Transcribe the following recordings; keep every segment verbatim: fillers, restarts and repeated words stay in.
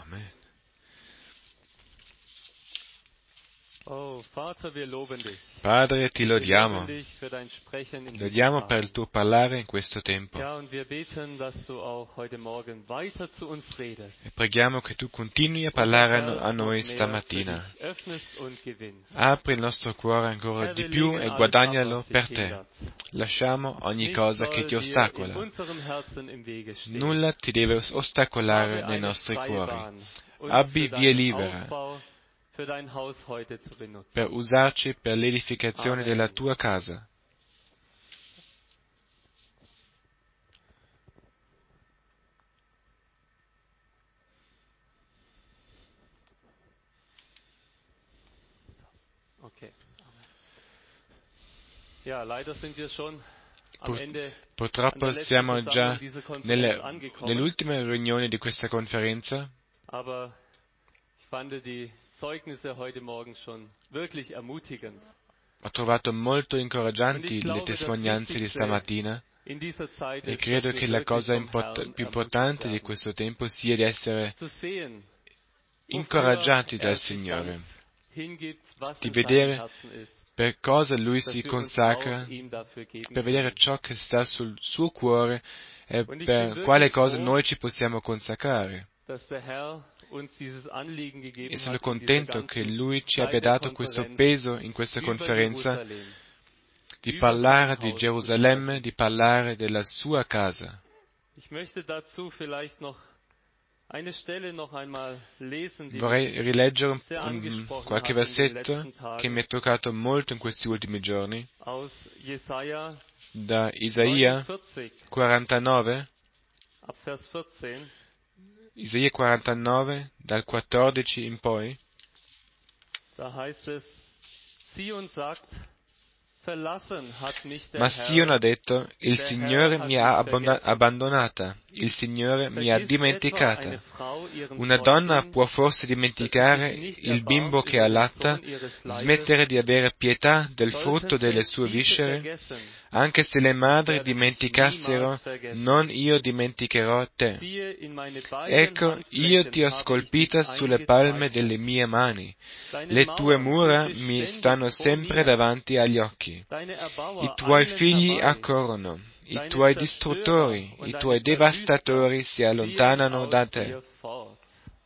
Amen. Oh, Vater, wir loben dich. Padre, ti Wir loben lodiamo. dich für dein Sprechen in Lodiamo diesem per il Tag. tuo parlare in questo tempo. Ja, und wir beten, dass du auch heute Morgen weiter zu uns redest. E preghiamo che tu continui a Unser parlare Herz a noi noch mehr für stamattina. dich öffnest und gewinnst. Apri il nostro cuore ancora Herr, di wir più legen e alles ab, guadagnalo was dich per te. hindert. Lasciamo ogni Nichts cosa che soll ti dir in ostacola. unserem Herzen im Wege stehen. Nulla ti deve ostacolare Habe nei eine nostri freie cuori. Bahn, uns Abbi für via deinen libera Aufbau, für dein Haus heute zu benutzen. per usarci per l'edificazione Amen. della tua casa. Okay. Amen. Ja, leider sind wir schon am Pur- Ende an purtroppo der letzten siamo Versammlung già dieser Konferenz nelle, angekommen, nell'ultima riunione di questa conferenza, aber ich fand die Zeugnisse heute Morgen schon wirklich ermutigend. ho trovato molto Und incoraggianti ich le glaube, das testimonianze di Wichtigste stamattina in dieser Zeit e ist, credo dass che wir la wirklich cosa vom import- Herrn più ermutigt importante di werden. questo tempo sia di essere Zu sehen, wofür incoraggiati dal er sich ganz Signore, hingibt, was di in seinem vedere Herzen ist, per cosa Lui dass si wir uns auch consacra, ihm dafür geben per vedere können. ciò che sta sul suo cuore e Und ich bin per wirklich quale cosa froh, noi ci possiamo consacrare. dass der Herr uns dieses Anliegen gegeben E sono hat in dieser contento che ganzen Lui ci Zeit abbia der dato questo Konferenz peso in questa über conferenza Jerusalem, di über parlare sein di Haus zu Gerusalemme, sprechen. di parlare della sua casa. Ich möchte dazu vielleicht noch eine Stelle noch einmal lesen, die Vorrei mich rileggere un- sehr un- angesprochen qualche hat in den versetto letzten che mi Tagen ha toccato molto in questi ultimi giorni, aus Jesaja da Isaia neunundvierzig, quarantanove, ab Vers vierzehn. Isaia quarantanove, dal quattordici in poi. Da heißt es: Zion sagt, verlassen hat mich der Ma Sion ha Herr, detto, il der Signore Herr hat mi mich ha abbonda- vergessen. abbandonata, il Signore mi ha Vergisst etwa eine dimenticata. Frau ihren Una donna Säugling, può forse dass sie dimenticare sich nicht il bimbo erbarmt che über den allatta, Sohn ihres Leibes? smettere di avere pietà del frutto Sollten delle selbst sue diese viscere? vergessen, Anche se le ich madri werde dich dimenticassero, niemals vergessen. non io dimenticherò te. Siehe, in meine beiden Ecco, io ti Handflächen ho habe ich scolpita dich sulle palme delle eingezeichnet. mie mani. Deine Le tue Mauern mura sind mi beständig stanno vor sempre mir, davanti agli occhi. deine I Erbauer tuoi eilen figli herbei, accorrono, i deine tuoi Zerstörer distruttori, und i deine tuoi Verwüster devastatori si ziehen allontanano da aus te. dir fort.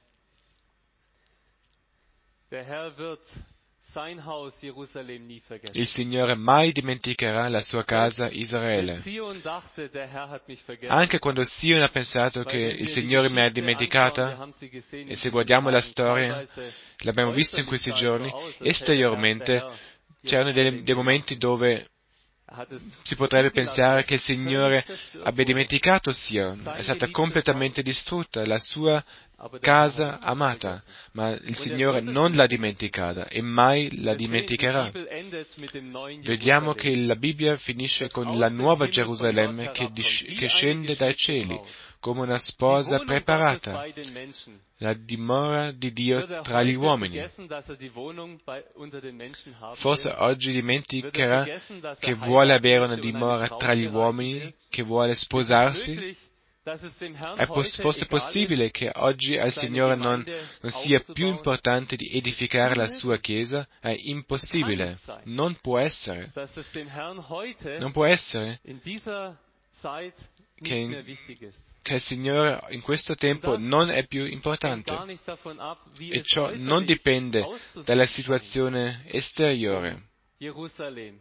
Der Herr wird sein Haus Jerusalem nie Il vergessen. Signore mai dimenticherà la sua casa Selbst wenn Israele. Zion dachte, der Herr hat mich vergessen. Anche quando Sion ha pensato che Weil wenn il wir die Signore mi ha Geschichte anschauen, wir dimenticata, haben sie gesehen e in se diesen guardiamo la Tagen, storia, teilweise l'abbiamo visto in äußerlich questi sah es so giorni, aus, als hätte der Herr, der esteriormente Herr c'erano dei, Jerusalem dei momenti gelassen. dove Er hat es si potrebbe zugelassen, pensare dass che il es völlig Signore zerstört abbia wurde. dimenticato Sion, è Sein stata geliebtes completamente Haus. distrutta, la sua Aber der Herr hat casa es nicht amata, vergessen. ma il Und er Signore wird es non nicht l'ha vergessen. dimenticata e mai la Wir sehen, die dimenticherà. Bibel endet mit dem neuen Vediamo che Jerusalem, la Bibbia finisce das con aus la dem nuova Himmel von Gott Gerusalemme che, herabkommt, dis- wie che eine scende dai geschmückte cieli, Braut. come una Die sposa Wohnung Gottes preparata, bei den Menschen. la dimora di Dio Wird er tra gli heute uomini. vergessen, dass er die Wohnung bei, unter den Menschen haben Forse will? oggi Wird er dimenticherà vergessen, dass che er vuole heiraten avere una möchte und eine dimora Braut tra gli bereiten uomini, will? che vuole Ist es sposarsi? möglich, dass es dem Herrn È pos- heute forse egal possibile ist, che oggi al seine Signore non, Gemeinde non sia più aufzubauen? importante di Es ist edificare la sua unmöglich. Chiesa? È Es kann impossibile. nicht sein, Non può essere. dass es dem Herrn heute Non può essere in dieser Zeit che, nicht mehr wichtig ist. che il Signore in questo Und tempo das non è più hängt importante. gar nicht davon ab, wie E es ciò non äußerlich dipende auszusehen dalla scheint. situazione esteriore. Um Jerusalem.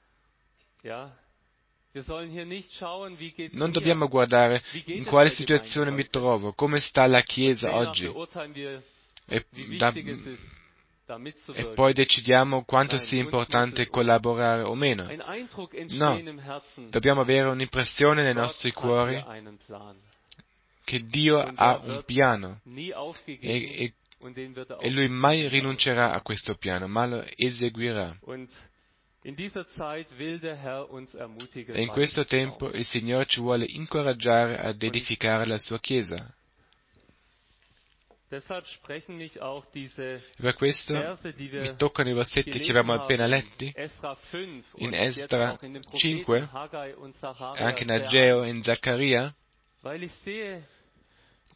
Ja, wir sollen hier nicht schauen, wie geht's Non mir, dobbiamo guardare wie geht in es quale der Gemeinde situazione mi heute. trovo, come sta la Und Chiesa demnach oggi. beurteilen wir, E, wie da- wichtig es ist, da e mitzuwirken. poi decidiamo quanto Nein, sia uns muss importante es um collaborare o meno. einen Eindruck No, entstehen im Herzen. dobbiamo avere un'impressione nei Gott nostri hat cuori hier einen Plan. che Dio Und ha der un wird piano nie e, aufgegeben e, und den wird er e auch Lui nicht mai verändern. rinuncerà a questo piano, ma lo eseguirà. Und in dieser Zeit will der Herr uns ermutigen, E in questo weiterzubauen. tempo il Signore ci vuole incoraggiare ad edificare la sua Chiesa. Deshalb sprechen mich auch diese E per questo Verse, die mi wir toccano i versetti che gelesen abbiamo haben appena in letti, Esra fünf in und jetzt Esdra auch in den cinque, Propheten Haggai und e anche Sacharja in sehr Ageo an, e in Zaccaria, weil ich sehe,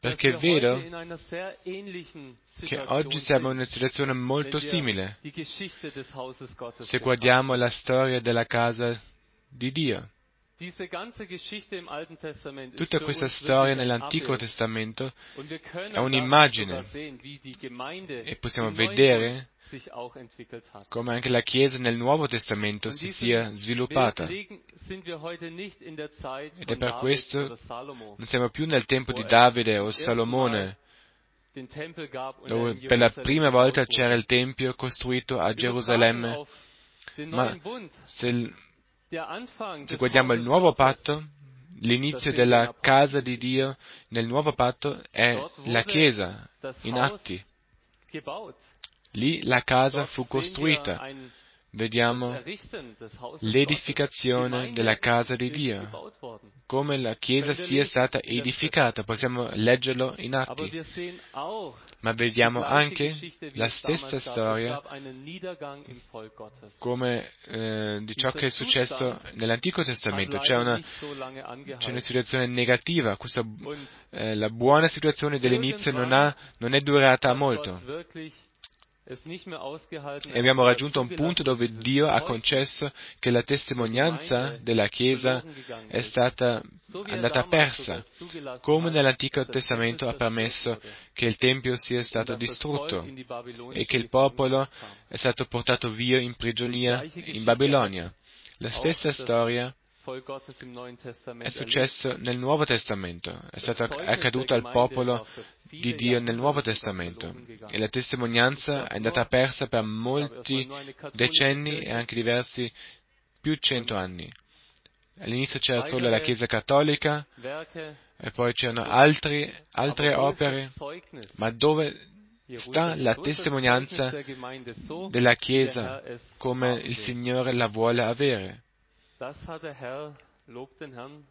perché wir vedo heute in einer sehr ähnlichen che Situation oggi siamo in sind, una situazione molto wenn wir simile die Geschichte des Hauses Gottes se guardiamo betrachten. la storia della casa di Dio. Diese ganze Geschichte im Alten Testament ist Tutta für questa uns storia wirklich ein nell'Antico Abbild. Testamento Und wir è können darin un'immagine sogar sehen, wie die Gemeinde e possiamo im Neuen vedere Bund sich auch entwickelt hat. come anche la Chiesa nel Nuovo Testamento Und si diesem sia Bild sviluppata. legen, sind wir heute nicht in der Zeit Ed è von per David questo oder Salomo, non siamo più nel tempo wo di es Davide o zum ersten Mal Salomone, den Tempel gab und er dove in per la Jerusalem prima volta gebaut c'era wurde. il Tempio costruito a Übertragen Gerusalemme, auf den ma neuen Bund, se, il- der Anfang se des guardiamo il Hauses nuovo Gottes, patto, l'inizio das wir in den della casa Apostelgeschichten. di Dio nel nuovo patto è Dort la wurde Chiesa, das in Haus Atti. gebaut. Lì la casa Dort fu sehen wir costruita. ein, das Vediamo Errichten des Hauses Gottes. l'edificazione Gemeinde della casa di ist Dio, gebaut worden. come la Chiesa Können wir sia lesen stata in der Schrift. edificata. Possiamo leggerlo in Aber Atti. wir sehen auch Ma die vediamo gleiche anche Geschichte, wie la es damals stessa gab. Es storia gab einen Niedergang im Volk Gottes. come eh, di ciò Dieser che è successo Zustand nell'Antico hat Testamento. C'è leider una, nicht so lange c'è una angehalten. situazione negativa. Questa, Und eh, la buona situazione dell'inizio non, ha, non è durata hat molto. Gott wirklich es nicht mehr ausgehalten. E Er abbiamo hat raggiunto un punto zugelassen, dove dass dieses Dio ha Zeugnis concesso che la testimonianza Gemeinde della Chiesa verloren gegangen è ist. stata So wie er andata damals sogar persa, es zugelassen come hat, nell'Antico dass der Tempel Testamento ha zerstört permesso wurde che il Tempio sia und stato dass das Volk distrutto in die e babylonische che il popolo Gefangenschaft kam. è stato portato via in Die prigionia gleiche in Geschichte Babilonia. La hat stessa auch das storia Volk Gottes im Neuen è Testament erlebt. successo nel Nuovo Testamento, è Das stato Zeugnis accaduto der al Gemeinde popolo war für di viele Dio nel Nuovo Jahrhunderte sogar Testamento verloren e gegangen. la Es testimonianza gab è andata nur, persa per es gab erstmal molti nur eine katholische decenni e Kirche anche diversi più cento und anni. All'inizio c'era solo la weitere Chiesa cattolica Werke e poi c'erano und altri, aber altre wo ist das opere, Zeugnis ma dove sta Jerusalems? la Wo ist das Zeugnis testimonianza der Gemeinde so, della wie der Chiesa Herr es come haben il will? Signore la vuole avere? Das hat der Herr, lobt den Herrn,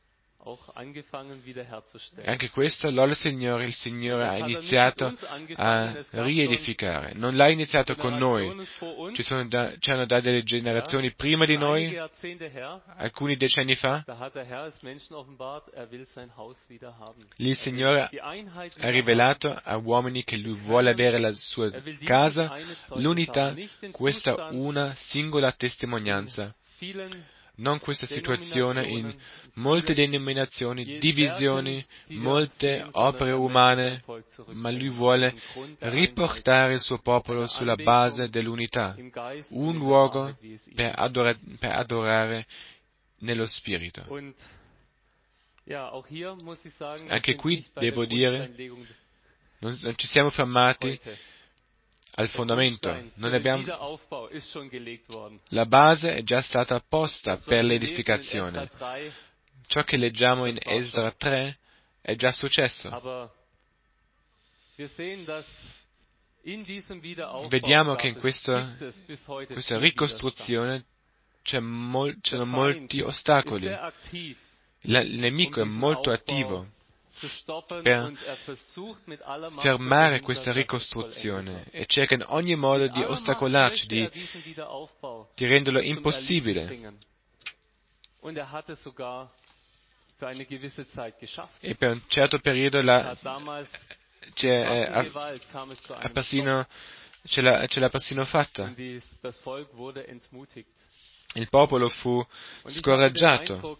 auch angefangen wiederherzustellen. Anche questo, lode Signore, il Und Signore das ha hat er nicht mit iniziato uns angefangen, a es gab schon riedificare. Non l'ha iniziato con noi. Generationen vor uns, Ci sono da, c'erano da delle ja, generazioni prima di schon einige noi, Jahrzehnte her, alcuni decenni fa. da hat der Herr es Menschen offenbart, er will sein Haus wieder haben. Lì il Er will Signore die Einheit ha wieder haben. rivelato a uomini che Lui vuole avere la sua Er will dieses casa, eine Zeugnis l'unità, haben, nicht den questa Zustand una singola in testimonianza, vielen non questa situazione in Denominationen, molte vielen denominazioni, Werken, divisioni, die wir molte sehen, sondern opere er möchte sein umane, Volk ma Lui zurückbringen auf vuole diesen Grund der riportare il Einheit, suo popolo einer sulla base Anbetung dell'unità, im Geist und un in der luogo Wahrheit, wie es ihm per, gefällt. adora- per adorare nello Spirito. Und ja, auch hier muss ich sagen, wir Anche sind qui nicht bei der devo dire, Grundsteinlegung non, non ci siamo fermati heute. al Der fondamento, Grundstein non für den abbiamo, Wiederaufbau ist schon gelegt worden. la base è già stata posta Das, per was wir lesen in l'edificazione. Esra drei, Ciò che leggiamo in das war Esdra schon. tre è già successo. Aber wir sehen, dass in diesem Wiederaufbau Vediamo gab che in es, questa, gibt es bis heute questa viel Widerstand. ricostruzione c'è mol- Der c'erano Feind molti ist ostacoli. sehr aktiv, La- il um nemico è diesen molto Aufbau attivo zu stoppen per und er versucht mit aller Macht zu fermare verhindern, questa dass es vollendet ricostruzione wird. e cerca in ogni modo Mit di aller Macht ostacolarci, möchte er di, diesen Wiederaufbau di renderlo zum Erliegen impossibile. bringen. Und er hat es sogar für eine gewisse Zeit geschafft. E per un certo periodo Es la, hat damals c'è, eh, schwache ha, Gewalt kam es zu ha einem persino, ce, l'ha, ce l'ha persino Stopp fatta. und dies, das Volk wurde entmutigt. Il popolo fu Und ich habe den scoraggiato. Eindruck,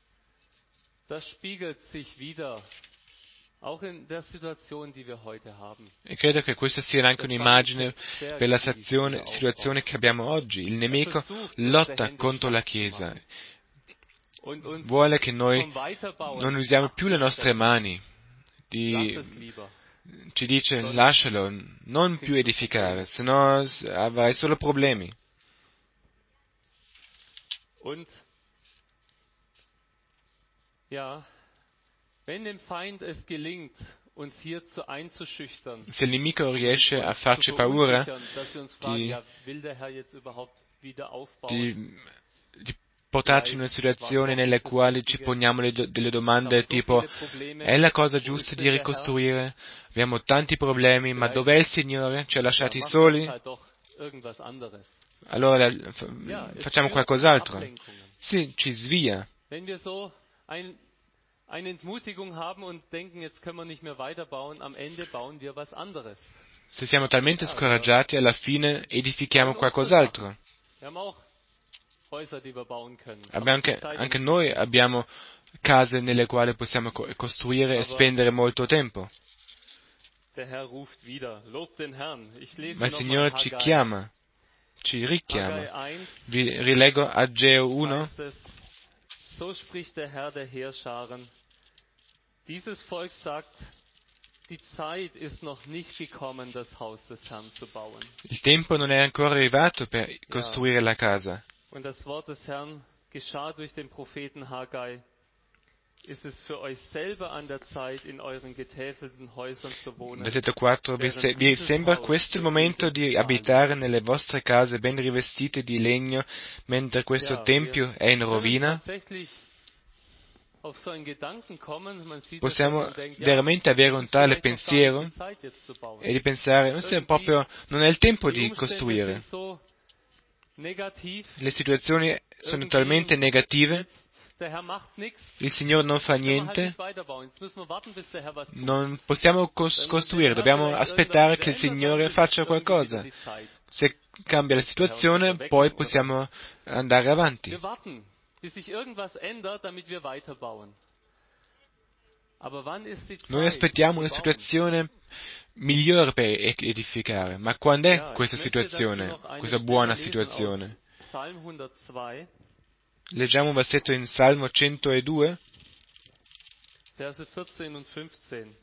das spiegelt sich wieder, auch in der Situation, die wir heute haben. E credo che questa sia anche Der Feind un'immagine kämpft sehr per la gegen diesen sazione- Wiederaufbau. situazione che abbiamo oggi. Il Er nemico versucht, unsere lotta Hände contro la schwach zu Chiesa, machen und uns vuole che noi vom Weiterbauen non usiamo più le nostre abzustellen. mani, Lass di, es lieber. ci dice lascialo, non più edificare, se no s- avrai solo problemi. Und ja, wenn dem Feind es gelingt, uns hier zu einzuschüchtern, Se il nemico riesce a uns farci zu paura, verunsichern, dass wir uns fragen, die- ja, will der Herr jetzt überhaupt wieder aufbauen? di, di portarci in una situazione nelle quali ci poniamo le do- delle domande tipo è la cosa giusta di ricostruire? Abbiamo tanti problemi, ma dov'è il Signore? Ci ha lasciati Ja, soli? mach halt doch irgendwas anderes. Allora la- fa- Ja, es facciamo führt zu qualcos'altro. Ablenkungen. Sì, ci svia. Wenn wir so ein eine Entmutigung haben und denken, jetzt können wir nicht mehr weiterbauen, am Ende bauen wir was anderes. Se siamo talmente scoraggiati, alla fine edifichiamo qualcos'altro. Wir haben auch Häuser, die wir bauen können. Abbiamo anche, anche noi abbiamo case nelle quali possiamo co- costruire e spendere molto tempo. Der Herr ruft wieder. Lobt den Herrn. Ich lese Ma il noch Signore mal ci Haggai. chiama, ci Haggai richiama. eins Vi rilego Ageo uno. heißt es, so spricht der Herr der Heerscharen. Dieses Volk sagt, die Zeit ist noch nicht gekommen, das Haus des Herrn zu bauen. Il tempo non è ancora arrivato per costruire la casa. Und das Wort des Herrn geschah durch den Propheten Haggai. Ist es für euch selber an der Zeit, in euren getäfelten Häusern zu wohnen? Versetto quattro. Vi, se- vi sembra questo il momento di abitare nelle vostre case ben rivestite di legno, mentre questo Ja, tempio wir è in können rovina? tatsächlich auf so einen Gedanken kommen, man sieht das, Possiamo dass man denkt, ja, veramente avere un es ist tale vielleicht noch gar nicht pensiero die Zeit, jetzt zu bauen. e di pensare, non, è proprio, non è il tempo Die di Umstände costruire. sind so negativ. Le situazioni sono Irgendwie talmente negative, jetzt, der Herr macht nichts. il Signore non fa Können wir halt niente, nicht weiterbauen. Jetzt müssen wir warten, bis der Herr was tut. non possiamo cos- costruire, dobbiamo aspettare che il Signore faccia qualcosa. Se cambia la situazione, poi possiamo andare avanti. Wir warten, bis sich irgendwas ändert, damit wir weiterbauen. Aber wann ist die Zeit, Noi aspettiamo una zu bauen? situazione migliore per e- edificare, ma quando è Ja, questa ich möchte dazu situazione, noch eine questa Stelle buona lesen situazione? aus Psalm hundertzwei, Leggiamo un versetto in Salmo centodue, Verse vierzehn und fünfzehn.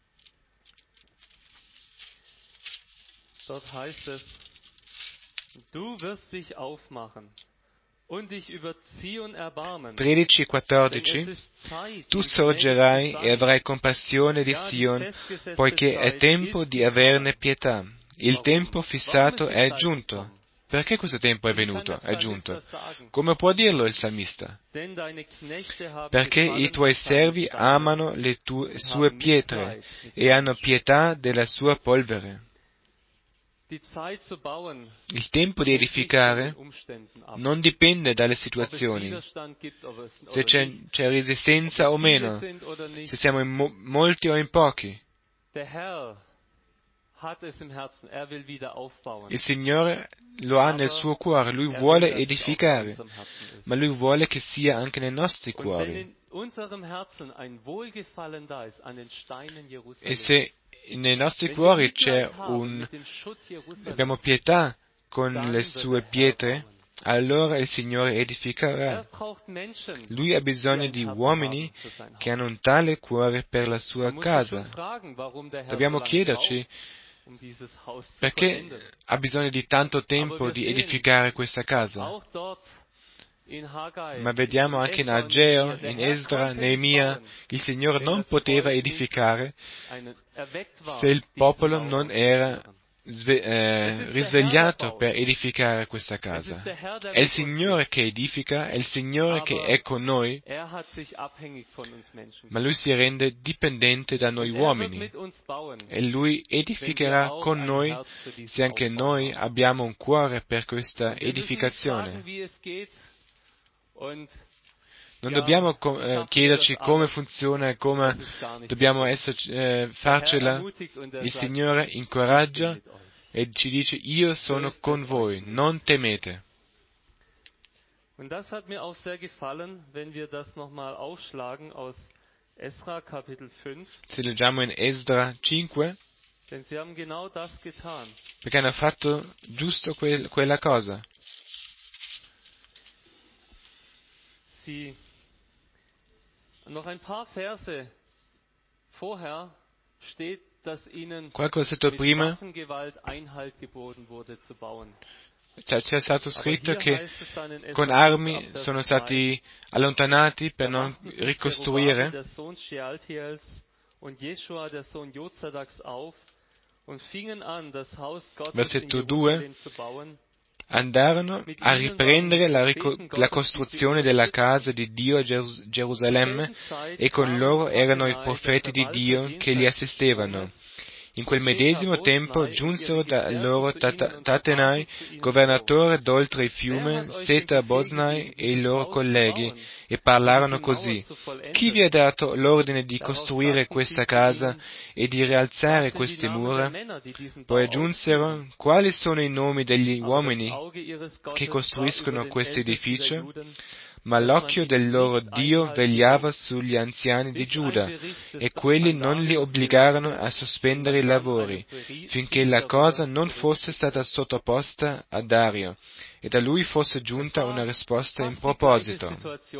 Dort heißt es, du wirst dich aufmachen und dich über Zion erbarmen. tredici e Denn es quattordici. ist Zeit, Tu ihm sorgerai gnädig zu e sein. avrai compassione di Ja, die Sion, festgesetzte poiché è Zeit tempo ist di averne gekommen. pietà. Il Warum? tempo Warum fissato ist die è Zeit giunto. gekommen? Perché questo tempo è Wie kann venuto, der è Psalmist giunto? das sagen? Come può dirlo il salmista? Denn deine Knechte haben Perché i gefallen tuoi an seine servi Steine amano le tue, und sue haben pietre Mitleid mit e seinen hanno Schuhen. pietà della sua polvere. Die Zeit zu bauen Il tempo di hängt nicht von edificare den Umständen ab. non dipende dalle Ob es situazioni, Widerstand gibt ob es, se oder c'è, nicht. c'è Ob resistenza wir o viele meno, sind oder nicht. se siamo in mo- molti o in pochi. Der Herr hat es im Herzen. Er will wieder aufbauen. Il Signore lo ha nel suo cuore, Lui Er vuole will, dass es auch in edificare, unserem Herzen ist. ma Lui vuole che sia anche nei nostri Und wenn cuori. in unserem Herzen ein Wohlgefallen da ist an den Steinen E Jerusalems, se nei nostri wenn wir cuori c'è Mitleid haben un, mit dem Schutt abbiamo Jerusalems, pietà con dann le wird sue der Herr pietre, bauen. allora il Signore Er edificherà. braucht Menschen, Lui ha die bisogno ein di Herz uomini haben für sein che Haus. hanno un tale cuore per la Man sua muss sich schon casa. fragen, warum der Herr Dobbiamo so lange chiederci braucht, um dieses Haus zu perché vollenden. ha bisogno di tanto tempo di edificare questa casa. Auch dort in Haggai, Ma vediamo in anche in Esra und Ageo, Nehemia, der in Herr Esdra, konnte nicht Neemia, bauen, il Signore wenn non das poteva Volk nicht edificare einen erweckt war, se il dieses popolo Haus non era auszuführen. sve- eh, risvegliato per edificare questa Es casa. ist der Herr, der È il mit uns Signore ist. che edifica, è il Signore che è con noi, Er hat sich abhängig von uns Menschen ma Lui si rende dipendente da noi Und er wird uomini. mit uns bauen, E Lui wenn wir edificherà auch con ein noi Herz für diesen se anche Aufbau noi haben. abbiamo un cuore per questa Und wir müssen nicht edificazione. fragen, wie es geht. Und Non ja, dobbiamo co- wie eh, schaffen wir chiederci das come alles? funziona e Das come ist gar nicht dobbiamo wichtig. esserci, eh, Der Herr farcela. ermutigt und er Il sagt, Signore ich bin incoraggia mit euch. e ci dice: Io sono Fürchtet con euch voi, nicht. non temete. Und das hat mir auch sehr gefallen, wenn wir das nochmal aufschlagen aus Esra Kapitel fünf. Se leggiamo in Esdra cinque, Denn sie haben genau das getan. perché hanno fatto giusto quel- quella cosa. Sie, noch ein paar Verse vorher steht, dass ihnen Qualche versetto mit prima Waffengewalt Einhalt geboten wurde zu bauen. c'è, c'è stato Aber scritto hier che heißt es dann in Esra con fünf armi ab Vers sono zwei, stati allontanati per da non machten sich Zerubabel, ricostruire. der Sohn Shealtiels, und Jeschua, der Sohn Jozadaks, auf und fingen an, das Haus Gottes Versetto in due. Jerusalem zu bauen. Andarono a riprendere la, rico- la costruzione della casa di Dio a Gerus- Gerusalemme e con loro erano i profeti di Dio che li assistevano. In quel medesimo tempo giunsero da loro Tata- Tatenai, governatore d'oltre il fiume, Seta Boznai e i loro colleghi, e parlarono così: chi vi ha dato l'ordine di costruire questa casa e di rialzare queste mura? Poi aggiunsero: quali sono i nomi degli uomini che costruiscono questo edificio? Ma l'occhio del loro Dio vegliava sugli anziani di Giuda, e quelli non li obbligarono a sospendere i lavori, finché la cosa non fosse stata sottoposta a Dario, e da lui fosse giunta una risposta in proposito.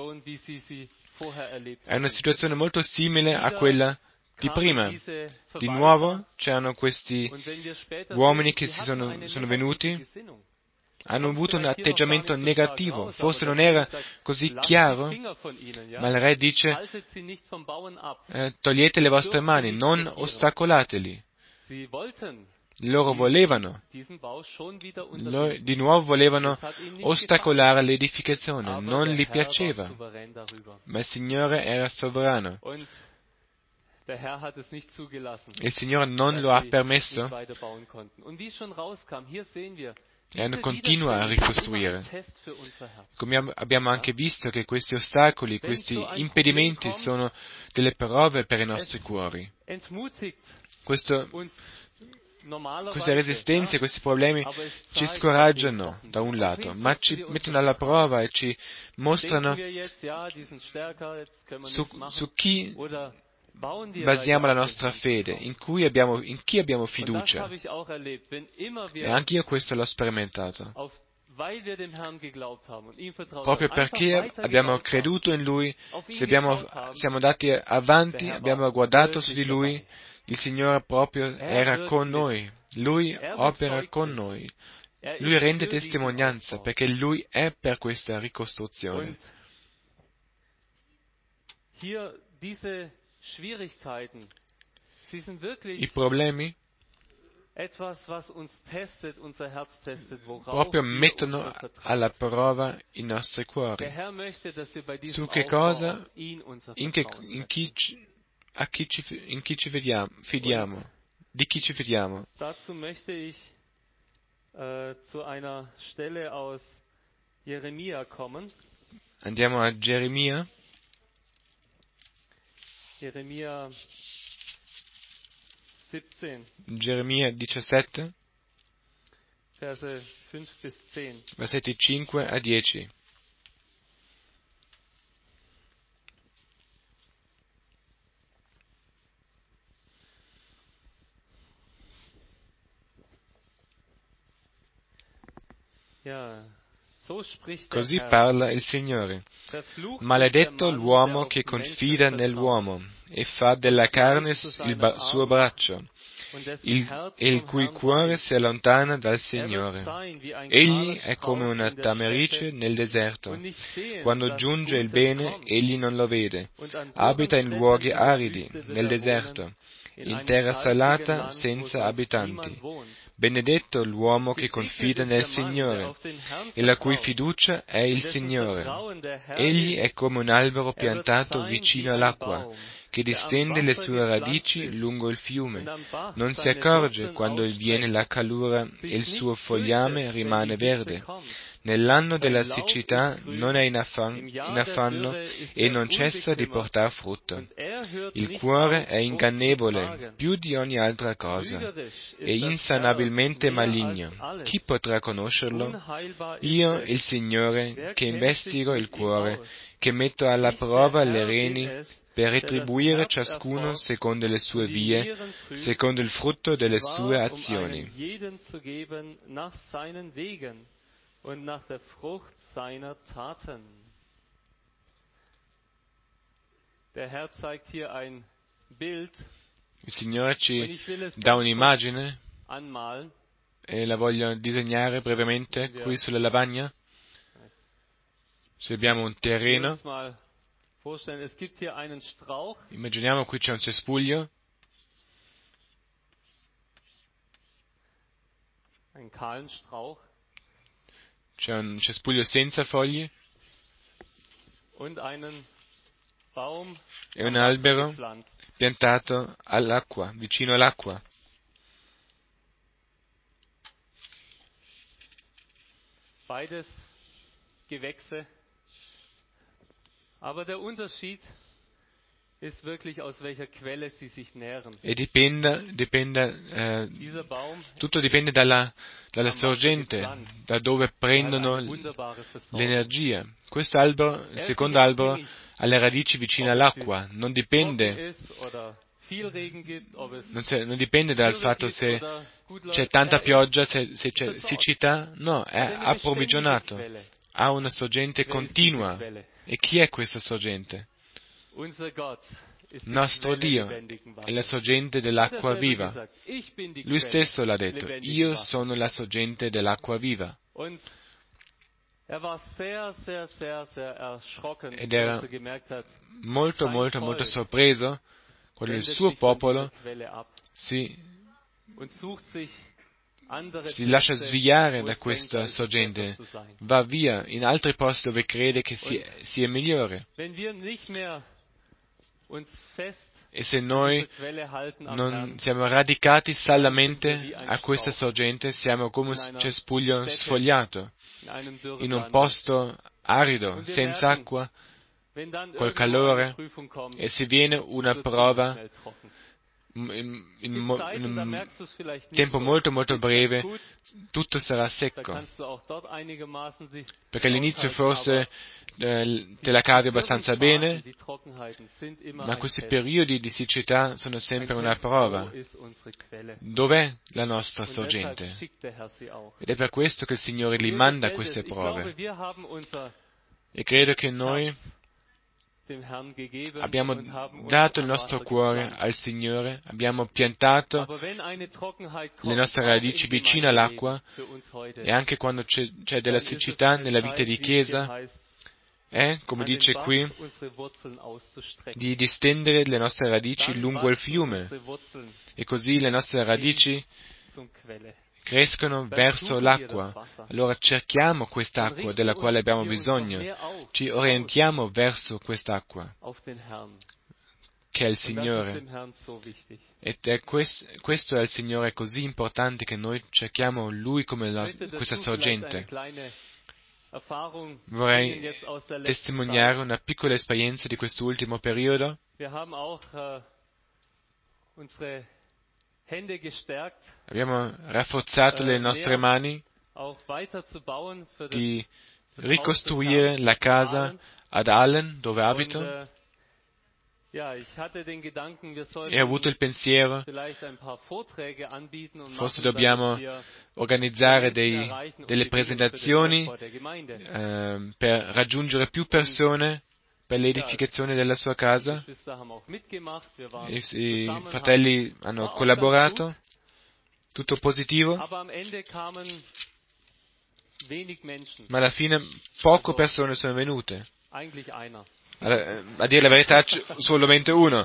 È una situazione molto simile a quella di prima. Di nuovo c'erano questi uomini che si sono, sono venuti, hanno avuto un atteggiamento negativo, forse non era così chiaro, ma il re dice: eh, togliete le vostre mani, non ostacolateli. Loro volevano, lo- di nuovo volevano ostacolare l'edificazione, non gli piaceva, ma il Signore era sovrano. Il Signore non lo ha permesso e hanno continua a ricostruire. Come abbiamo anche visto che questi ostacoli, questi impedimenti sono delle prove per i nostri cuori. Questo, queste resistenze, questi problemi ci scoraggiano da un lato, ma ci mettono alla prova e ci mostrano su, su chi basiamo la nostra fede, in, cui abbiamo, in chi abbiamo fiducia. E anche io questo l'ho sperimentato. Proprio perché abbiamo creduto in Lui, se abbiamo, siamo andati avanti, abbiamo guardato su di Lui, il Signore proprio era con noi. Lui opera con noi. Lui rende testimonianza perché Lui è per questa ricostruzione. I problemi proprio mettono alla prova i nostri cuori. Su che cosa, in, che, in, chi, a chi ci, in chi ci fidiamo, fidiamo, di chi ci fidiamo. Dazu möchte ich äh, zu einer Stelle aus Jeremia kommen. Andiamo a Geremia. Jeremia siebzehn. Geremia diciassette. Verse fünf bis zehn. Versetti cinque a dieci. Ja, so spricht der Così Herr. parla il Signore. Maledetto l'uomo che confida nell'uomo e fa della carne il ba- suo braccio, il, e il cui cuore si allontana dal Signore. Egli è come una tamarice nel deserto. Quando giunge il bene, egli non lo vede. Abita in luoghi aridi, nel deserto, in terra salata, senza abitanti. Benedetto l'uomo che confida nel Signore e la cui fiducia è il Signore. Egli è come un albero piantato vicino all'acqua, che distende le sue radici lungo il fiume. Non si accorge quando viene la calura e il suo fogliame rimane verde. Nell'anno della siccità non è in, affan- in affanno e non cessa di portar frutto. Il cuore è ingannevole più di ogni altra cosa e insanabilmente maligno. Chi potrà conoscerlo? Io, il Signore, che investigo il cuore, che metto alla prova le reni per retribuire ciascuno secondo le sue vie, secondo il frutto delle sue azioni. Und nach der Frucht seiner Taten. Der Herr zeigt hier ein Bild. Il Signore ci dà un'immagine anmalen. E la voglio disegnare brevemente qui sulla lavagna. Se abbiamo un terreno, immaginiamo qui c'è un cespuglio, c'è un cespuglio senza foglie e un albero piantato all'acqua, vicino all'acqua. beides Gewächse. Aber der Unterschied ist wirklich, aus welcher Quelle sie sich nähren. E dipende, dipende eh, Dieser Baum tutto dipende dalla, dalla am Wasser sorgente, gepflanzt. da dove Er hat prendono eine wunderbare Versorgung. l'energia. Questo albero, il Er ist secondo nicht albero, abhängig, ha le radici vicine ob es all'acqua. Non trocken dipende, ist oder viel Regen gibt, ob es non, se- non dipende dal schwierig fatto ist se oder gut c'è läuft. tanta Er pioggia, ist se, se c'è versorgt. siccità. No, è Er hat eine beständige approvvigionato. Quelle. Ha una sorgente Wer ist diese continua. Quelle? E chi è questa sorgente? Unser Gott ist die Nostro Quelle Dio lebendigen è la Wassers. sorgente Hat er dell'acqua selber viva. gesagt, ich bin die Lui Quelle stesso l'ha detto, lebendigen io Wassers. sono la sorgente dell'acqua viva. Und er war sehr, sehr, sehr, sehr erschrocken, Ed als era er gemerkt hat, molto, sein molto, molto Volk sorpreso quando il wendet suo sich von popolo dieser Quelle ab si, und sucht sich andere si lascia Plätze, sviare wo da es denkt, questa da ist es besser sorgente, zu sein. va via in altri posti dove crede che si, sia migliore. Wenn wir nicht mehr uns fest E se an noi dieser Quelle halten am non Herrn, siamo radicati saldamente a questa sorgente, siamo come un cespuglio sfogliato, in einem dürren in un Land. posto arido, Und wir senza merken, acqua, wenn dann col irgendwo eine calore, Prüfung kommt, e se viene una wird es prova schnell trocken. in, in, Es gibt mo- in Zeiten, da un merkst du es vielleicht nicht tempo so. molto molto Geht's ganz breve, gut, tutto sarà da secco, kannst du auch dort einigermaßen sich perché all'inizio aushalten, forse aber eh, te die la cavi dürren abbastanza Phasen, bene, die Trockenheiten sind immer ma ein questi Test. periodi di siccità sono Ein sempre una Test, wo prova. ist unsere Quelle? Dov'è la nostra Und deshalb sorgente? schickt der Herr sie auch. Ed è per questo che il Signore Und li mir manda gefällt queste es. Ich glaube, prove. wir haben unser E credo che noi Herz dem Herrn gegeben abbiamo und haben uns dato il am nostro Wasser cuore gepflanzt. al Signore, abbiamo piantato Aber wenn eine Trockenheit le kommt, nostre auch radici im vicine Gemeindeleben all'acqua, für uns heute, e anche quando c'è, c'è della dann ist es siccità eine nella vita Zeit, di wie es hier Chiesa, heißt, è, come an den dice Bach qui, unsere Wurzeln auszustrecken. di distendere le nostre radici Dann lungo il wachsen fiume, unsere Wurzeln e così le nostre radici zum Quelle. crescono Dann verso suchen wir l'acqua. das Wasser. Allora cerchiamo Dann quest'acqua richten della uns, quale abbiamo wir uns noch bisogno, mehr auf, ci aus orientiamo verso quest'acqua, auf den Herrn. che è il Und das ist Signore. dem Herrn so wichtig. Ed è quest- questo è il Signore così importante che noi cerchiamo Lui come Ich la- möchte questa dazu vielleicht eine sorgente. kleine Erfahrung bringen Vorrei jetzt aus der letzten testimoniare Zeit. una piccola esperienza di quest'ultimo periodo. Wir haben auch äh, unsere Hände gestärkt, Abbiamo rafforzato le äh, nostre mehr mani auch weiterzubauen für das, di das Haus des ricostruire Herrn la in casa Aalen. ad Allen, dove Und abito, äh, ja, ich hatte den Gedanken, wir e ho avuto sollten il pensiero, vielleicht ein paar Vorträge anbieten und forse machen, dobbiamo damit wir organizzare Menschen dei, erreichen und delle gewinnen für den presentazioni Aufbau der Gemeinde. ehm, per raggiungere più persone per l'edificazione della sua Die casa. Geschwister haben auch mitgemacht, wir waren I, i zusammen, fratelli haben, hanno war auch collaborato, ganz tutto positivo, gut, aber am Ende kamen wenig Menschen, ma alla fine poche persone sono venute. eigentlich einer. A, a dire la verità, c- solamente uno.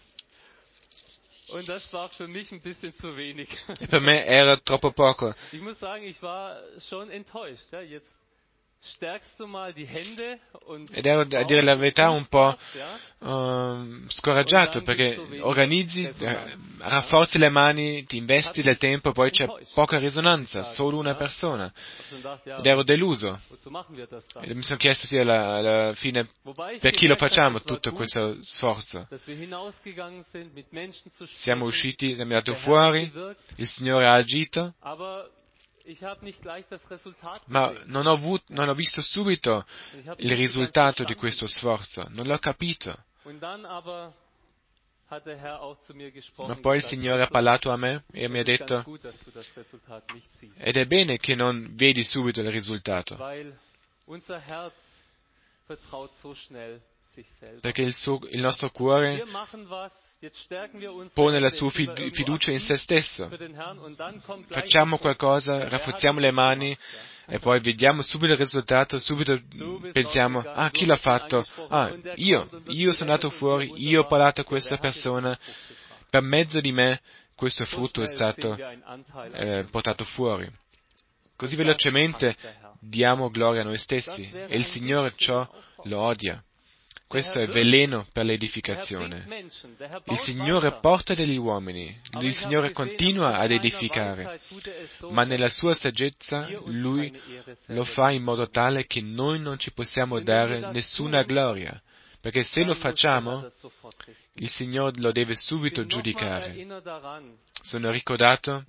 Und das war für mich ein bisschen zu wenig. E per me era troppo poco. Ich muss sagen, ich war schon enttäuscht. Ja, jetzt stärkst du mal die Hände und Ed ero, a dire la verità, un po' ehm, scoraggiato, perché organizzi, eh, rafforzi le mani, ti investi del tempo, poi c'è poca risonanza, solo una persona. Ed ero deluso. Wozu machen wir das dann? E mi sono chiesto, sì, alla, alla fine, Wobei ich per chi lo gemerkt habe, facciamo es war tutto gut, questo sforzo? dass wir hinausgegangen sind, mit Menschen zu Siamo sprechen. usciti, siamo andati Der Herr hat fuori, gewirkt, il Signore ha agito, aber ich habe nicht gleich das Resultat ma gesehen. non ho, avuto, non ho visto subito Ich habe il nicht risultato ganz di verstanden. questo sforzo, non l'ho capito. Und dann aber hat der Herr auch zu mir gesprochen. Ma poi il gesagt, Signore ha weißt du, parlato a me e mi ha es ist ganz detto, gut, dass du das Resultat nicht siehst, ed è bene che non vedi subito il risultato, weil unser Herz vertraut so schnell sich selber. perché il, suo, il nostro cuore Wir machen was, jetzt stärken wir unsere pone la Hände, sua jetzt sind wir fid- irgendwo fiducia in aktiv se stesso. für den Herrn und dann kommt gleich Facciamo der Druck. qualcosa, Ja, wer hat rafforziamo das le mani gemacht, ja? e poi vediamo subito il risultato, subito Du bist pensiamo, rausgegangen, ah, du chi l'ha hast ihn fatto? angesprochen Ah, und der io, kommt und wird io sono andato gerettet und fuori, wir io ho wunderbar. parlato a Ja, questa wer hat jetzt persona, den Frucht gebracht? per mezzo di me questo So frutto è schnell stato sehen wir einen Anteil an eh, uns. portato fuori. Così Und das velocemente hasst der Herr. diamo gloria a noi Das stessi wäre e il ein Signore Gift für den ciò Aufbau. lo odia. Questo è veleno per l'edificazione. Il Signore porta degli uomini, il Signore continua ad edificare, ma nella sua saggezza Lui lo fa in modo tale che noi non ci possiamo dare nessuna gloria, perché se lo facciamo, il Signore lo deve subito giudicare. Sono ricordato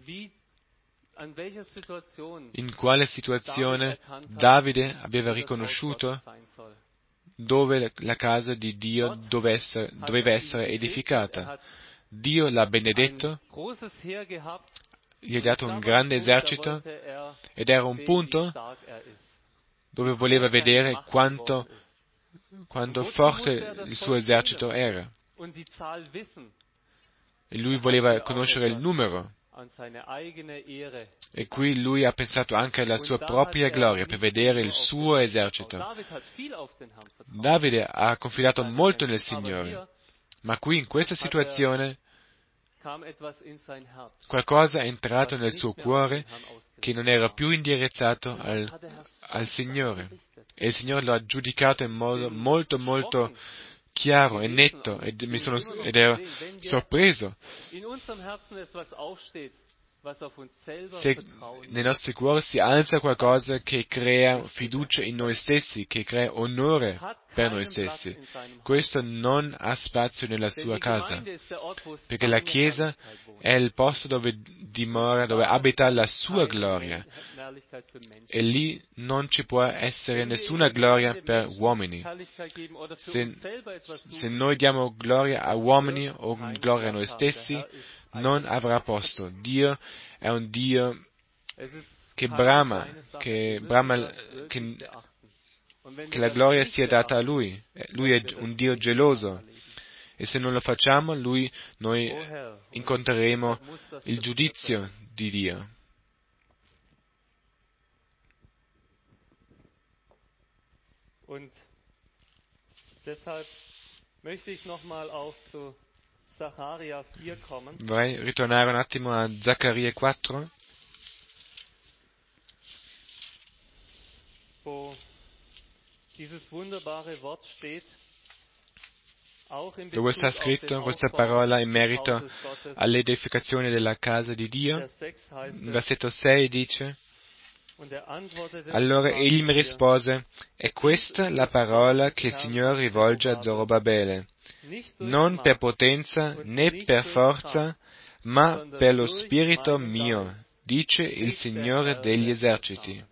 in quale situazione Davide aveva riconosciuto dove la casa di Dio dovesse, doveva essere edificata. Dio l'ha benedetto, gli ha dato un grande esercito ed era un punto dove voleva vedere quanto, quanto forte il suo esercito era. E lui voleva conoscere il numero. E qui lui ha pensato anche alla sua propria gloria per vedere il suo esercito. Davide ha confidato molto nel Signore, ma qui in questa situazione qualcosa è entrato nel suo cuore che non era più indirizzato al, al Signore. E il Signore lo ha giudicato in modo molto molto chiaro e netto, ed, mi sono, ed ero sorpreso. Se nei nostri cuori si alza qualcosa che crea fiducia in noi stessi, che crea onore per noi stessi, questo non ha spazio nella sua casa, perché la Chiesa è il posto dove dimora, dove abita la sua gloria, e lì non ci può essere nessuna gloria per uomini. Se, se noi diamo gloria a uomini o gloria a noi stessi, non avrà posto. Dio è un Dio che brama, che brama che, che la gloria sia data a Lui. Lui è un Dio geloso. E se non lo facciamo, Lui, noi incontreremo il giudizio di Dio. Und deshalb möchte ich nochmal auch zu Zaccaria vier kommen. Vorrei ritornare un attimo a Zaccaria quattro, wo dieses wunderbare Wort steht, auch in dove Bezug sta auf den scritto questa Aufbau parola in des merito Hauses Gottes. all'edificazione della casa di Dio. Vers sechs heißt In es, versetto sei dice: und er antwortete und allora sprach egli zu mi mir, rispose, è questa la parola che il Signore rivolge a Zorobabele, nicht durch non per Macht potenza und né nicht per durch forza, Kraft, ma sondern per lo durch Spirito meinen mio, Geist, dice il spricht der Signore Herr degli der eserciti. Herrscher.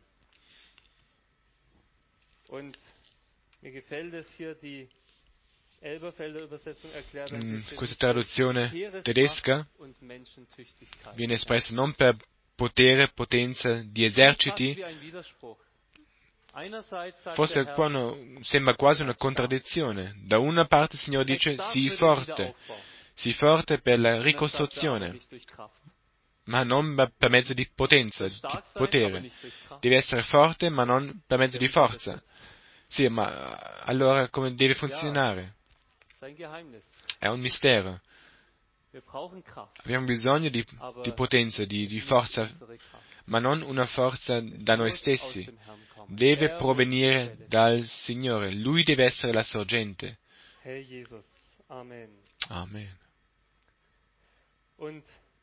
Und mir gefällt es hier, die Elberfelder Übersetzung erklärt ein In bisschen questa durch traduzione Heeresmacht tedesca und Menschentüchtigkeit. viene espresso non per potere, potenza di Das ist fast eserciti. wie ein Widerspruch. Einerseits sagt Forse der qua Herr, no- sembra quasi una contraddizione. Da una parte il Signore seid dice stark sii für den forte, Wiederaufbau. sii forte per la Und dann sagt er, aber ricostruzione, nicht durch Kraft. ma non ba- per mezzo di potenza, Du di sollst stark sein, aber potere. nicht durch Kraft. Devi essere forte, ma non per mezzo di Der forza. Übersetzt. Sì, ma eh, allora come deve Ja, funzionare? ist ein Geheimnis. È un mistero. Wir brauchen Kraft, Abbiamo bisogno di, aber di potenza, di, di nicht forza, unsere Kraft. ma non una forza Es da noi muss aus stessi. dem Herrn kommen. Deve Er muss die provenire Quelle sein. dal Signore. Lui deve essere la sorgente. Herr Jesus. Amen. Amen. Und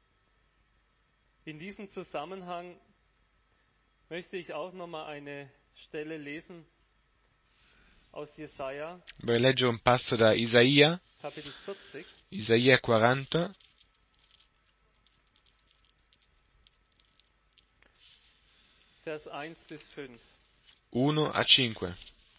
in diesem Zusammenhang möchte ich auch nochmal eine Stelle lesen aus Jesaja, Vorrei leggere un passo da Isaia, Kapitel vierzig, Isaia quaranta, Vers eins bis fünf. uno a cinque.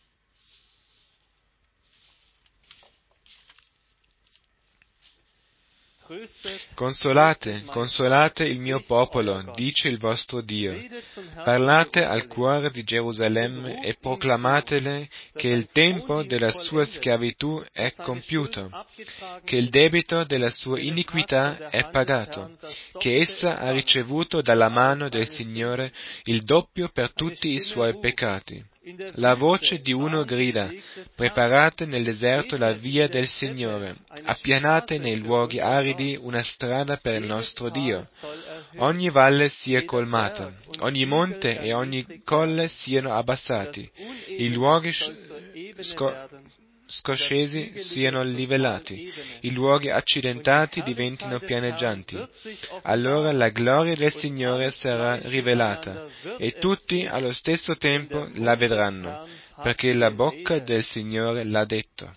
Tröstet, Consolate, consolate il mio popolo, dice il vostro Dio. Parlate al cuore di Gerusalemme e proclamatele che il tempo della sua schiavitù è compiuto, che il debito della sua iniquità è pagato, che essa ha ricevuto dalla mano del Signore il doppio per tutti i suoi peccati. La voce di uno grida: preparate nel deserto la via del Signore, appianate nei luoghi aridi una strada per il nostro Dio. Ogni valle sia colmata, ogni monte e ogni colle siano abbassati, i luoghi sco- scoscesi siano livellati, i luoghi accidentati diventino pianeggianti. Allora la gloria del Signore sarà rivelata, e tutti allo stesso tempo la vedranno, perché la bocca del Signore l'ha detto.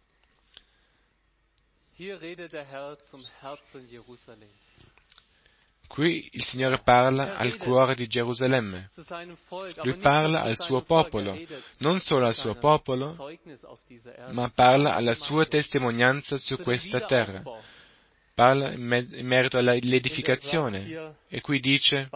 Qui il Signore parla al cuore di Gerusalemme. Lui parla al suo popolo, non solo al suo popolo, ma parla alla sua testimonianza su questa terra. Parla in, me- in merito all'edificazione. E qui dice: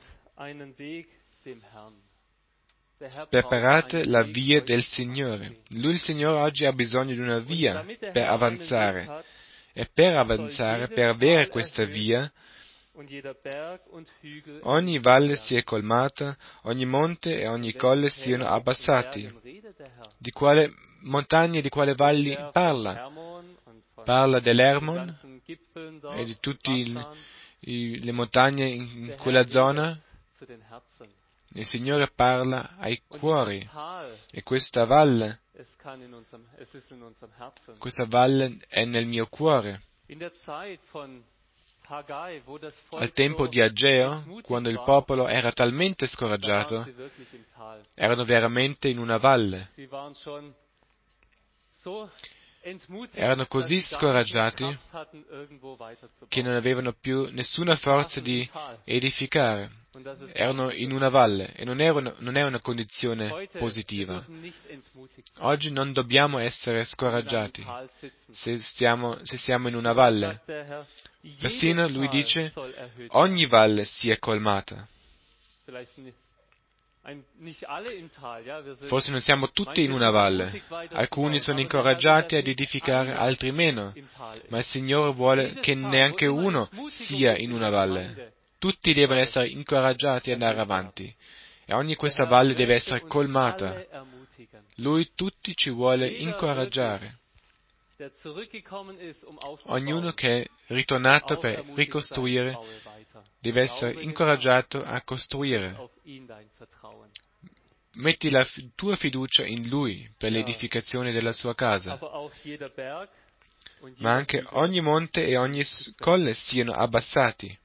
preparate la via del Signore. Lui, il Signore, oggi ha bisogno di una via per avanzare. E per avanzare, per avere questa via, ogni valle si è colmata, ogni monte e ogni colle siano abbassati. Di quale montagne e di quale valli parla? Parla dell'Hermon e di tutte le montagne in quella zona. Il Signore parla ai cuori, e questa valle, questa valle è nel mio cuore. Al tempo di Ageo, quando il popolo era talmente scoraggiato, erano veramente in una valle. Erano così scoraggiati che non avevano più nessuna forza di edificare. Erano in una valle e non, erano, non è una condizione positiva. Oggi non dobbiamo essere scoraggiati se, stiamo, se siamo in una valle. Persino lui dice: ogni valle si è colmata. Forse non siamo tutti in una valle, alcuni sono incoraggiati ad edificare, altri meno, ma il Signore vuole che neanche uno sia in una valle. Tutti devono essere incoraggiati ad andare avanti, e ogni questa valle deve essere colmata. Lui tutti ci vuole incoraggiare. Ognuno che è ritornato per ricostruire deve essere incoraggiato a costruire. Metti la f- tua fiducia in Lui per l'edificazione della sua casa, ma anche ogni monte e ogni colle siano abbassati.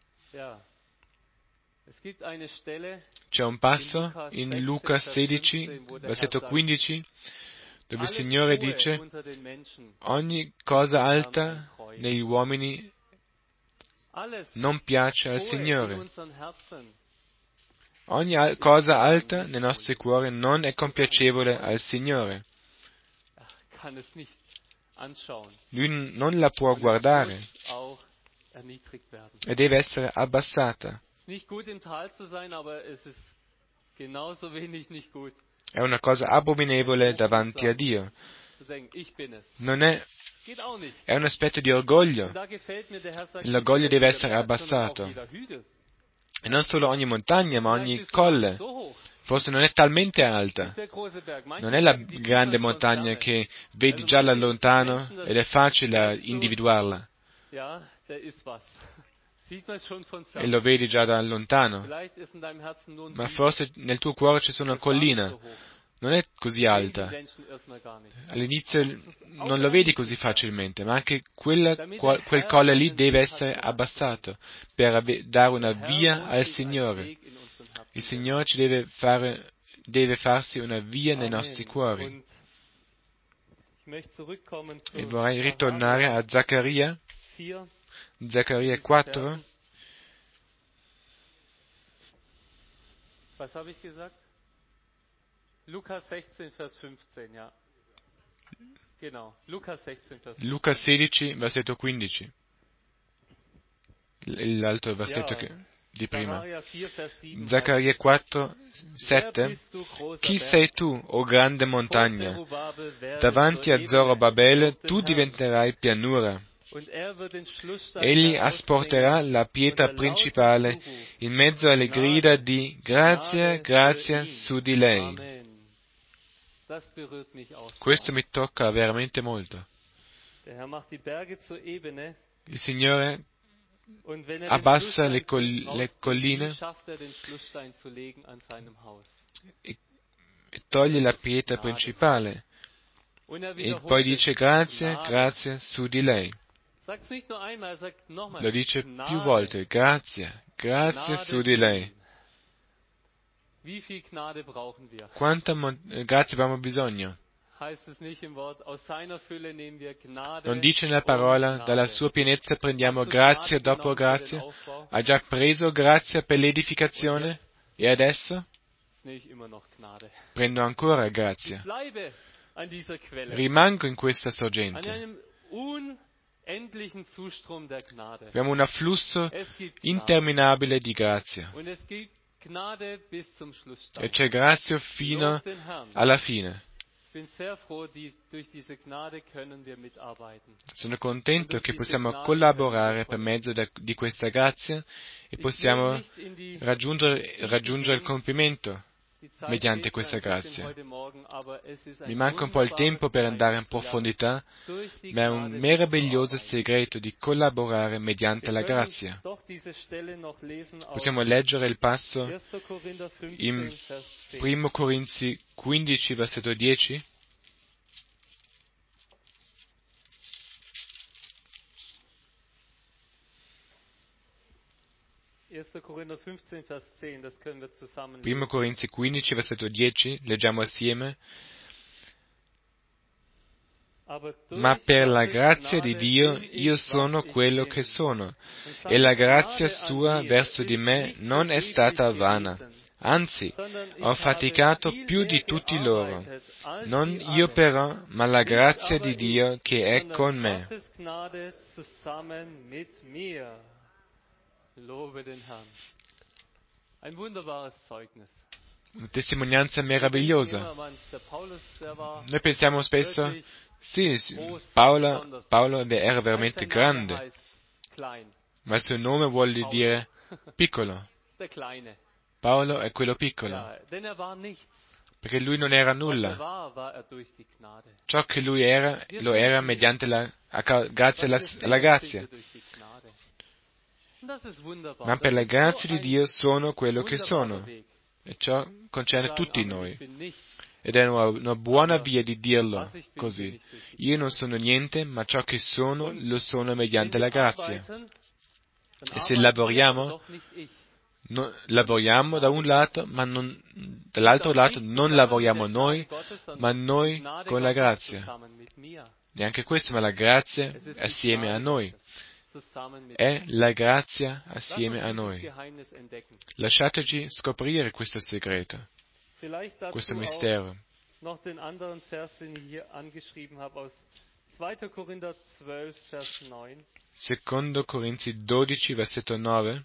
C'è un passo in Luca sedici, versetto quindici, dove il Signore dice: ogni cosa alta negli uomini non piace al Signore. Ogni al- cosa alta nei nostri cuori non è compiacevole al Signore. Lui n- non la può guardare e deve essere abbassata. È una cosa abominevole davanti a Dio. Non è, è un aspetto di orgoglio. L'orgoglio deve essere abbassato. E non solo ogni montagna, ma ogni colle. Forse non è talmente alta. Non è la grande montagna che vedi già da lontano ed è facile individuarla. E lo vedi già da lontano. Ma forse nel tuo cuore c'è solo una collina. Non è così alta. All'inizio non lo vedi così facilmente, ma anche quella, quel colle lì deve essere abbassato per ave- dare una via al Signore. Il Signore ci deve fare, deve farsi una via nei nostri cuori. E vorrei ritornare a Zaccaria, Zaccaria quattro. Was habe ich gesagt? Lukas sechzehn, Vers fünfzehn, ja. Genau, Lukas sechzehn, Vers fünfzehn. Luca sedici, versetto quindici. L'altro versetto che, di prima. Zaccaria quattro, sette. Chi sei tu, o grande montagna? Davanti a Zorobabele tu diventerai pianura. Egli asporterà la pietra principale in mezzo alle grida di grazia, grazia su di lei. Questo mi tocca veramente molto. Il Signore abbassa le, coll- le colline e, e toglie la pietra principale. Und er E wiederholt poi es. dice grazie, Gnade. grazie su di lei. Sagt's nicht nur einmal, er sagt nochmal. Lo dice più Gnade. volte, grazie, grazie Gnade su di lei. tun. Wie viel Gnade brauchen wir? Quanta mo- eh, grazia abbiamo bisogno? Heißt es nicht im Wort, aus seiner Fülle nehmen wir Gnade Non dice nella und parola, Gnade. dalla sua pienezza prendiamo Hast du grazia Gnade dopo genommen für den grazia? Aufbau? Ha già preso grazia per l'edificazione? E adesso? Jetzt nehme ich immer noch Gnade. Prendo ancora Ich grazia. bleibe an dieser Quelle. Rimango in questa An sorgente. einem unendlichen Zustrom der Gnade. Abbiamo un afflusso Es gibt Gnade. interminabile di grazia. Und es gibt Gnade bis zum Schlussstand. E c'è grazia fino Lob den Herrn. alla fine. Ich bin sehr froh, die, durch diese Gnade können wir mitarbeiten. Sono contento che possiamo collaborare per mezzo da- di questa grazia e Ich will possiamo nicht in die, raggiungere, raggiungere il compimento. die Zeit mediante geht questa ein bisschen grazia. heute Morgen, aber es ist ein Mi manca un po' il tempo per andare in profondità, durch die ma è un Gnade meraviglioso mitzuarbeiten. segreto di collaborare mediante la Wir können grazia. doch diese Stelle noch lesen aus Possiamo leggere il passo erster Korinther fünfzehn, in Vers zehn. primo Corinzi quindici, versetto dieci. erster Korinther fünfzehn, Vers zehn, das können wir zusammen primo lesen. Corinzi quindici, versetto dieci, leggiamo assieme. Aber durch Ma per la Gottes grazia di Gnade Dio bin ich, io was sono ich quello bin. che sono, Und e la seine grazia Gnade an sua mir verso di ist me nicht non è vergeblich stata vana, gewesen, anzi, sondern ich ho faticato habe viel più di mehr tutti loro. gearbeitet als Non sie io alle. però, ma la Nicht grazia aber di Dio ich, che è sondern con me. Gottes Gnade zusammen mit mir. Lobe den Herrn. Ein wunderbares Zeugnis. Una testimonianza Wir denken meravigliosa. immer, man, der Paulus, der war Noi pensiamo spesso, wirklich sì, sì, groß, Paolo, besonders. Paolo era Nein, veramente sein Name grande, heißt klein. ma il suo nome vuol Paolo. dire piccolo. Der Kleine. Paolo è quello piccolo, Ja, denn er war nichts. perché lui non era Was er nulla. war, war er durch die Gnade. Ciò che lui era, lo era mediante la, a ca- grazie alla, Was wir alla sind, grazia. sind wir durch die Gnade. Und das ist wunderbar. Ma per Das la ist so grazia di ein Dio sono quello che wunderbarer sono. Weg. E ciò concerne Sagen, tutti Amen, noi. ich bin nichts. Ed è una, una buona Aber via di dirlo was ich bin, bin così. ich durch die Io non Gnade. sono niente, ma ciò che sono Und lo sono Wenn mediante wir la grazia. arbeiten, dann E se arbeiten lavoriamo, wir, aber doch nicht ich. No- lavoriamo da un lato, ma non, dall'altro Nicht auch lato nicht non zusammen lavoriamo mit der noi, Gnade Gottes, sondern ma die noi Gnade con la Gottes grazia. zusammen mit mir. Neanche questo, ma la grazia Es ist die assieme a Gnade noi. Gottes zusammen mit È mir. la grazia Lass assieme uns a dieses noi. Geheimnis entdecken. Lasciateci scoprire questo segreto, Vielleicht questo dazu auch mistero. noch den anderen Vers, den ich hier angeschrieben habe, aus zweiter Korinther zwölf, Vers neun. Secondo Corinzi dodici, versetto nove.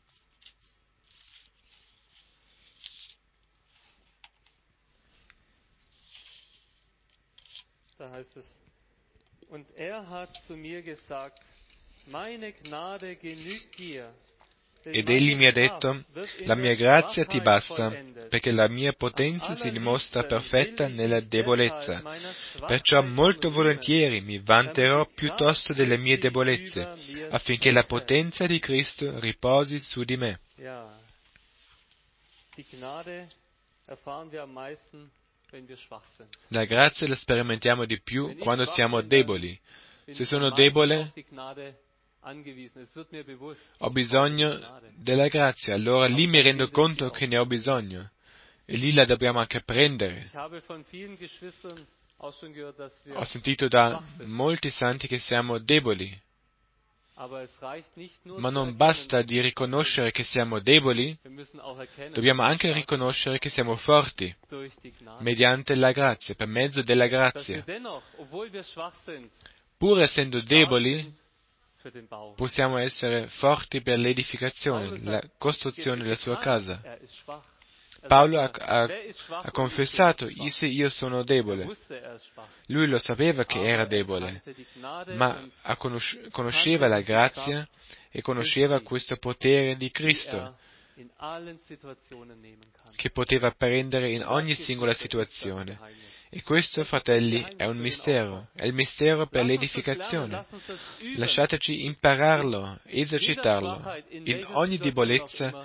Da heißt es, und er hat zu mir gesagt, meine Gnade genügt dir. denn Ed egli mi ha meine detto, Kraft wird in la der mia grazia ti Schwachheit basta, vollendet. perché la mia Am potenza si dimostra allerliebsten perfetta will ich nella mich debolezza. deshalb meiner Perciò Schwachheit molto rühmen, volentieri mi vanterò damit die piuttosto Kraft delle mie Christi debolezze, über mir affinché la sitte. potenza di Cristo riposi su di me. Ja, die Gnade erfahren wir am meisten, wenn wir schwach sind. La grazia la sperimentiamo di più Wenn ich quando schwach siamo bin, dann deboli. bin Se ich sono am meisten debole, auf die Gnade angewiesen. Es wird mir bewusst. ho ich brauche die bisogno Gnade. della grazia, allora lì mi rendo Dann conto nehmen wir che sie ne ho auch. bisogno. E lì la dobbiamo anche prendere. Ich habe von vielen Geschwistern auch schon gehört, dass wir Ho sentito da schwach sind. molti santi che siamo deboli, Aber es reicht nicht nur ma zu non erkennen, basta dass di wir schwach riconoscere che siamo deboli, sind. Wir müssen auch erkennen, dobbiamo dass wir anche stark sind riconoscere che siamo forti, durch die Gnade. mediante la grazia, per mezzo della Dass wir grazia. dennoch, obwohl wir schwach sind, Pur essendo stark deboli, sind für den Bau. possiamo essere forti per l'edificazione, Paulus la hat costruzione della sua getan, casa. er ist schwach. Er Paolo ha, sagte, ha- wer ist schwach ha und confessato, ich bin io, schwach. se io sono Er debole. wusste, er ist schwach. Lui lo sapeva che Aber era er debole, kannte die Gnade ma und ha conosci- conosceva la diese grazia e conosceva Christi, questo potere di die Cristo, er in allen Situationen nehmen kann. che poteva prendere in Das, ogni Geschwister, singola ist das situazione. Geheimnis. E questo, fratelli, è un mistero, è il mistero per Lass uns das lernen, l'edificazione. lass uns das üben. Lasciateci impararlo, In jeder esercitarlo. Schwachheit, in In welcher ogni Situation auch debolezza, immer,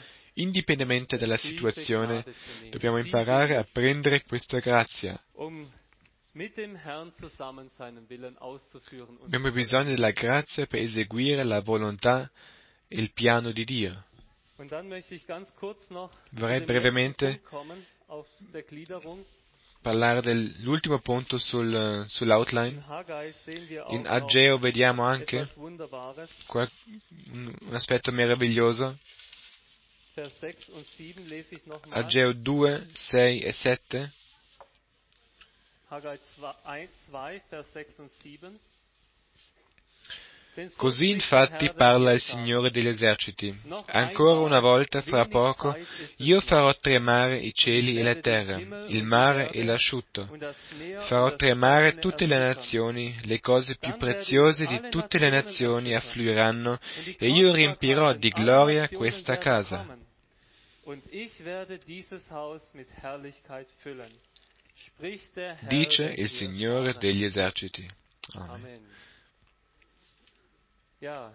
indipendentemente dalla diese situazione, Gnade zu nehmen. dobbiamo Sie imparare will a prendere questa grazia, um mit dem Herrn zusammen seinen Willen auszuführen und Abbiamo zu bisogno della grazia per eseguire la volontà e il piano di Dio. Und dann möchte ich ganz kurz noch Vorrei zu dem letzten brevemente Punkt kommen auf der Gliederung. parlare dell'ultimo punto sul, sull'outline. In Haggai sehen wir In auch Ageo noch vediamo anche etwas Wunderbares. qua- un un aspetto meraviglioso. Vers sechs und sieben lese ich nochmal. Ageo due, sei e sette. Haggai zwei, Vers sechs und sieben. Denn so Così spricht der infatti Herr der parla il Heerscharen. Signore degli eserciti. Noch Ancora una einmal, volta, fra wenig poco, Zeit ist es io noch. farò tremare i Und ich cieli e la werde den terra, Himmel il und die mare e Erde l'asciutto. und das Meer und Farò das tremare Verborgene tutte le erschüttern. nazioni, le cose più Dann werde ich preziose di alle tutte le Nationen nazioni erschüttern. affluiranno Und die e io riempirò Kostbarkeiten di aller gloria Nationen questa werden casa. kommen. Und ich werde dieses Haus mit Herrlichkeit füllen. Spricht der Herr Dice der il Signore Heerscharen. degli eserciti. Amen. Amen. Ja,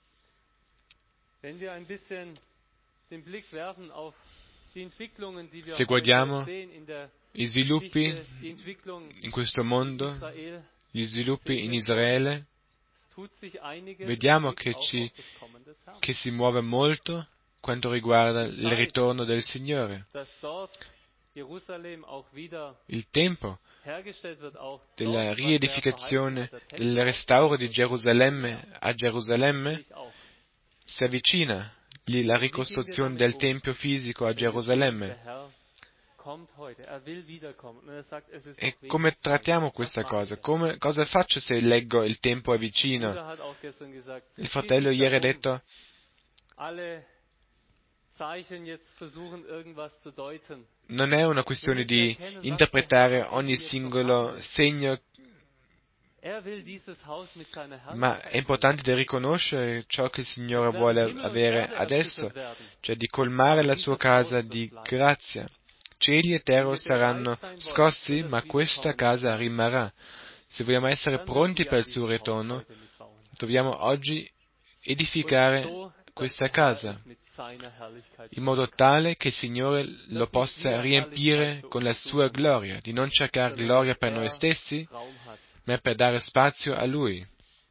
wenn wir ein bisschen den Blick werfen auf die Entwicklungen, die wir Se heute guardiamo sehen in der I sviluppi Geschichte, die Entwicklung in questo in mondo, Israel, gli sviluppi sehen in wir Israele, es tut sich einiges vediamo im Blick che, auch ci, auf das Kommen des Herrn. che si muove molto quanto riguarda il ritorno del Signore. Dass dort Jerusalem auch wieder Il tempo hergestellt wird, auch della dort, was der riedificazione, verheißen hat, der del Tempel restauro di aufgebaut wird. Gerusalemme a Ja, Gerusalemme, sehe ich auch. si avvicina lì la ricostruzione del Tempio fisico a Wenn wir sehen, Gerusalemme. der Herr kommt heute, er will wiederkommen. Und er sagt, es ist E noch come wenig Zeit. trattiamo Was questa machen cosa? wir? Come, cosa faccio se leggo il tempo è vicino? Bruder hat auch gestern gesagt, Il es geht fratello nicht ieri ha darum, detto, alle Zeichen jetzt versuchen, irgendwas zu deuten. non è una questione di interpretare ogni singolo segno, Er will dieses Haus mit seiner ma Herrlichkeit è importante di riconoscere ciò che il Signore vuole avere adesso, cioè di colmare la sua casa di grazia. Cieli e terra saranno scossi, ma questa casa rimarrà. Se vogliamo essere pronti per il suo ritorno, dobbiamo oggi edificare questa casa in modo tale che il Signore lo possa riempire con la sua gloria, di non cercare gloria per noi stessi, ma per dare spazio a Lui.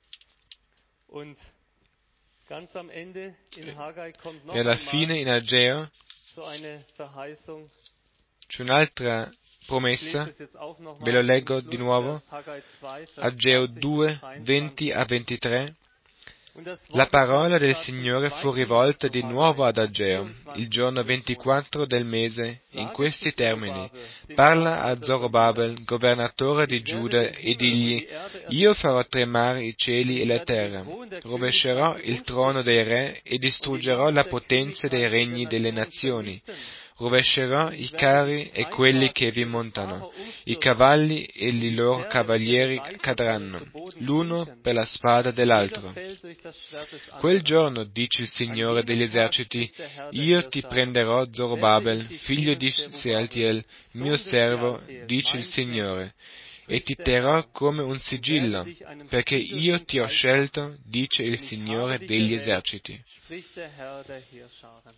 Und ganz am Ende in Haggai kommt noch E alla einmal fine in Ageo so eine Verheißung. c'è un'altra Ich promessa, lese es jetzt auch noch ve mal lo im leggo di Schluss, nuovo, Vers Haggai zwei, Vers Ageo zwanzig due, bis dreiundzwanzig. venti a ventitré. Und das Wort La des parola Herrn del trat zum Signore fu zweiten Mal rivolta zu di Haggai nuovo ad am Ageo, il vierundzwanzigsten giorno des ventiquattro del mese, in Sage questi zu termini. Zorobabel, dem Parla a Statthalter von Zorobabel, Juda, governatore di ich werde Giuda, den e Himmel und digli, die Erde io erschüttern. farò tremare i cieli e Ich la werde den terra, Thron der rovescerò Königreiche il trono dei re e und die distruggerò Macht la der potenza dei Königreiche der regni delle Nationen nazioni, vernichten. rovescerò Und i ich werde carri die e quelli che vi Streitwagen ihrer montano, Fahrer i umstürzen cavalli e und i die loro Pferde und ihre cavalieri Reiter sollen cadranno, zu Boden l'uno sinken. per la spada Jeder dell'altro. fällt durch das Schwert des Quel anderen. giorno, dice il An Signore degli jenem Tag eserciti, spricht der Herr der io ti Heerscharen, prenderò werde Zorobabel, ich die figlio Seelen di Zerubabel, Sealtiel, mio Sohn des servo, Shealtiel, dice il mein Signore, e Knecht, ti spricht der terrò Herr, come un und werde sigillo, dich einem perché Siegel io zum ti ho Preis scelto, machen. dice il Denn ich habe Signore dich degli erwählt, eserciti. spricht der Herr der Heerscharen.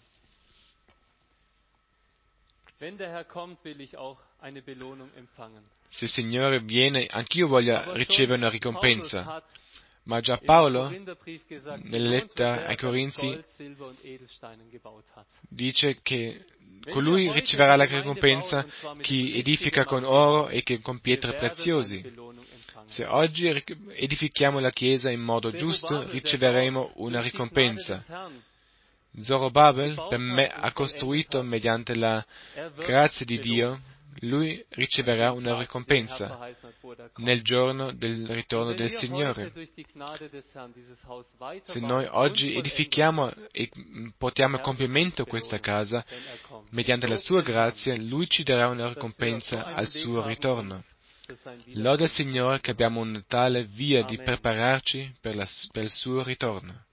Wenn der Herr kommt, will ich auch eine Belohnung empfangen. Se il Signore viene, anch'io voglio Aber ricevere schon una Paulus ricompensa. hat Ma già im Paolo, Korintherbrief gesagt, nella belohnt wird lettera der, ai der mit Corinzi, Gold, Silber und Edelsteinen gebaut hat. dice che Wenn colui wir heute riceverà la eine Gemeinde ricompensa bauen, und zwar mit dem chi richtigen edifica con Material, oro e che con wir pietre werden eine preziosi. Belohnung empfangen. Se oggi ric- edifichiamo la Chiesa in modo giusto, Zerubabel, der riceveremo dort una durch die Gnade des ricompensa. Herrn Zorobabel gebaut per me, hat und ha costruito vollendet hat, mediante la er wird grazia di belohnt. Dio, lui riceverà An dem una Tag, wie der Herr ricompensa verheißen hat, wo er kommt. nel giorno del Und ritorno wenn del wir heute Signore. durch die Gnade des Herrn dieses Haus Se weiterbauen noi und oggi vollenden, edifichiamo e mm, portiamo a der Herr wird compimento uns questa belohnen, casa, wenn er kommt. mediante la Lob sua den Herrn, grazia, lui ci darà una dass wir so ricompensa al einen Weg suo haben, ritorno. uns für sein Lode al Wiederkommen Signore che abbiamo una tale via di Amen. prepararci per, la- per il suo ritorno.